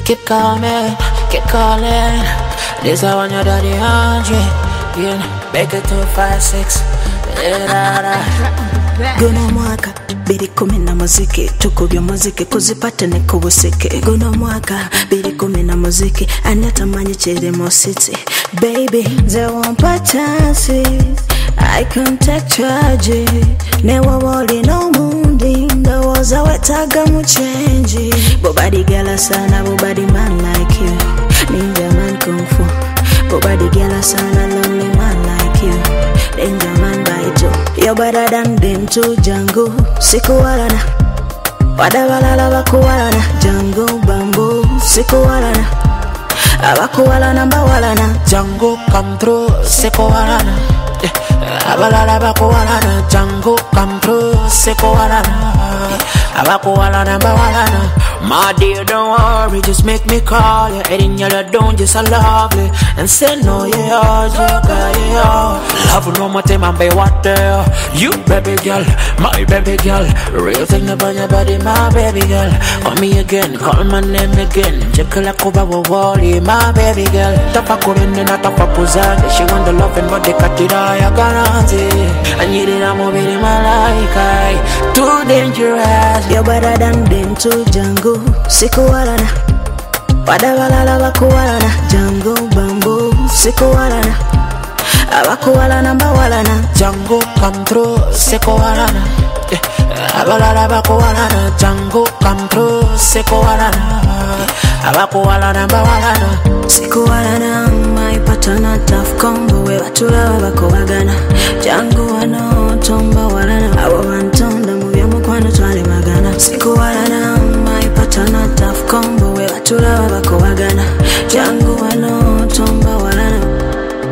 Keep coming, keep calling. This I want your daddy 100. Yeah, make it 256. Guno mwaka 2010 muziki tukubya muziki kuzipata ne kubusike. Guno mwaka 2010 muziki anatamanya kirimo city. Baby ze wampatasi I can take charge. Never worry no mundi ndawoza wetaga mu change. Bobadi gala sana bobadi man like you. Ninja man kung fu. Bobadi gala sana lonely man like you. Danger man by two. You're better than them too, Django. Sikuwalana. Wadabalala bakuwalana. Django bamboo. Sikuwalana. Abakuwalana mbawalana. Django come through. Sikuwalana. Abalala bakuwalana. Django come through. Sikuwalana. Abakuwalana mbawalana. My dear, don't worry, just make me call you. Eating your don't just a lovely. And say no, yeah, you got it. Love no more time, I'm by what there. You baby girl, my baby girl. Real thing about your body, my baby girl. Call me again, call my name again. Check like over wally, my baby girl. Tapa kurin na tapa puzani. She want the love and what they cut it I guarantee. I need it, I'm over in my life. Too dangerous. You're better than them too, Django. Sikuwalana. Wadabalala bakuwalana. Django bamboo. Sikuwalana. Abakuwalana mbawalana. Django come through. Sikuwalana. Abalala bakuwalana. Django come through. Sikuwalana. Abakuwalana mbawalana. Sikuwalana. My partner tough combo. We batula bakubagana. Django wano tomba walana. Abo bantonda mubya mukwano twale magana. Sikuwalana. My partner tough combo. We batula bakubagana. Django wano tomba walana.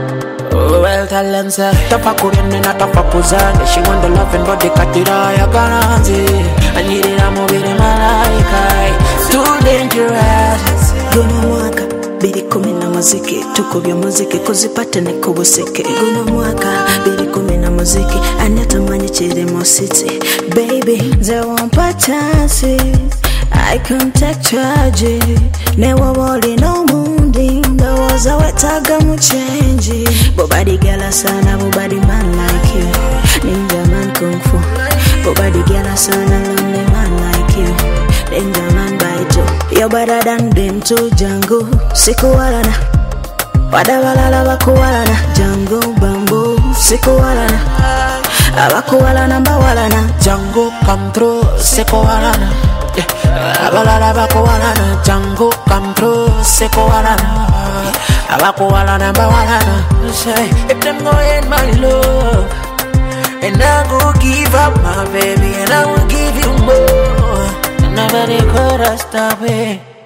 Well, talent say tapa kurin na tapa puzani. She want the love and body cut it I guarantee. I need it, I'm over in my life. Too dangerous. Guno mwaka 2010 muziki tukubya muziki kuzipata ne kubusike. Guno mwaka 2010 muziki anatamanya kirimo city. Baby ze wampatasi I can take charge. Never worry no mundi ndawoza wetaga mu change. Bobadi gala sana bobadi man like you. Ninja man kung fu. Bobadi gala sana lonely man like you. Danger man by two. You're better than them too, Django. Sikuwalana. Wadabalala bakuwalana. Django bamboo. Sikuwalana. Abakuwalana mbawalana. Django come through. Sikuwalana. Abalala bakuwalana. Django come through. Sikuwalana. Abakuwalana mbawalana. Say if them go in my love, and I go give up my baby, and I will give you more. Nobody could stop it.